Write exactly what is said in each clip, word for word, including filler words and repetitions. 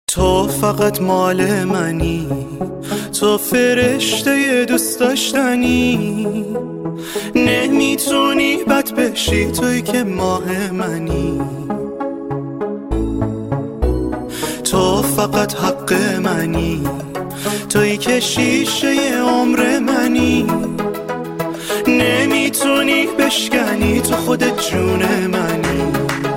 تو فقط مال منی، تو فرشته دوست داشتنی، نمیتونی بد بشی توی که ماه منی. تو فقط حق منی، توی که شیشه عمر منی، نمیتونی بشکنی تو خودت جون منی.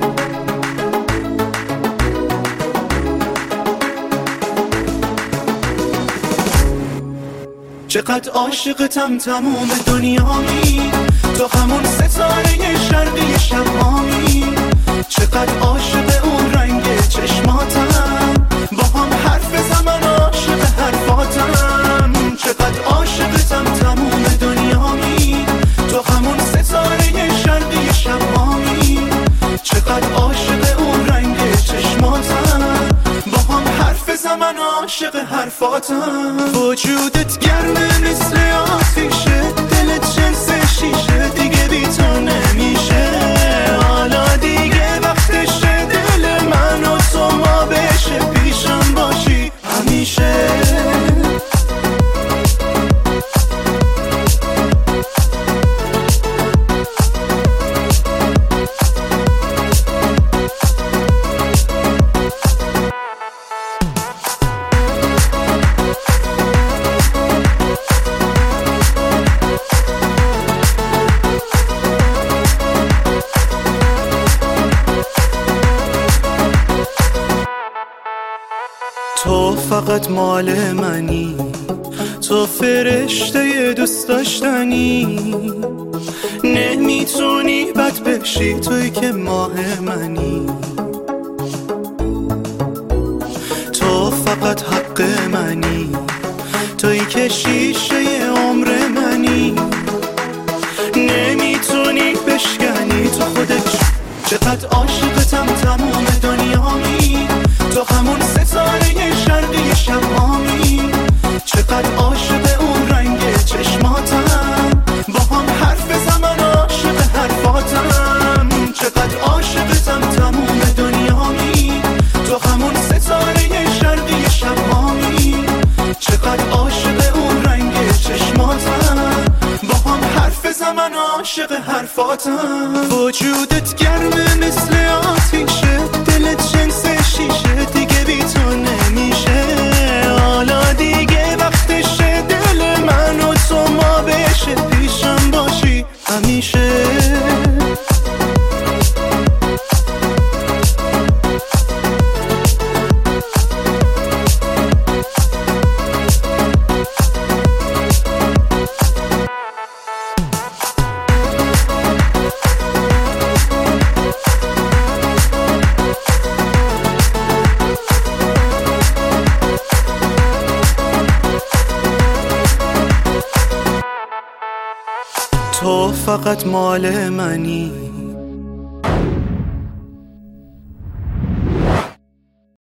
چقدر عاشقتم تموم دنیامی، تو همون ستاره شرقی شمامی. چقدر عاشق اون رنگ چشماتم، با هم حرف زمان عاشق حرفاتم. چقدر عاشقتم تموم دنیامی، تو همون ستاره شرقی شمامی. چقدر عاشق اون رنگ چشماتم، با هم حرف زمان عاشق حرفاتم. وجودت گرمه مثل آتیشه، دلت جنس شیشه، دیگه بی تو نمیشه. حالا دیگه وقتشه دل من و تو ما بشه، پیشم باشی همیشه. تو فقط مال منی، تو فرشته دوست داشتنی، نمیتونی بد بشی توی که ماه منی. تو فقط حق منی، توی که شیشه عمر منی، نمیتونی بشکنی تو خودت. چقدر عاشقتم تموم دنیامی، تو همون ستاره شرقی شمامی. چقدر عاشق اون رنگ چشماتم، با هم حرف زمان عاشق حرفاتم. چقدر عاشقتم تموم دنیامی، تو همون ستاره شرقی شمامی. چقدر عاشق اون رنگ چشماتم، با هم حرف زمان عاشق حرفاتم. وجودت گرمه مثل آتیشه، دلت جنس شیشه، دیگه بی تو نمیشه. حالا دیگه وقتشه دل من و تو ما بشه، پیشم باشی همیشه. تو فقط مال منی،